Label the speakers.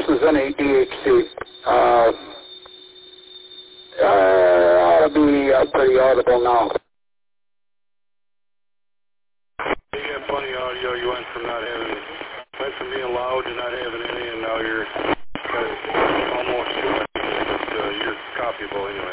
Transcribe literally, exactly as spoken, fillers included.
Speaker 1: is any D H C. Uh, uh, ought to be uh, pretty audible now.
Speaker 2: You got plenty of audio. You went from not having, went from being loud to not having any, and now you're uh, almost, uh, you're copyable anyway.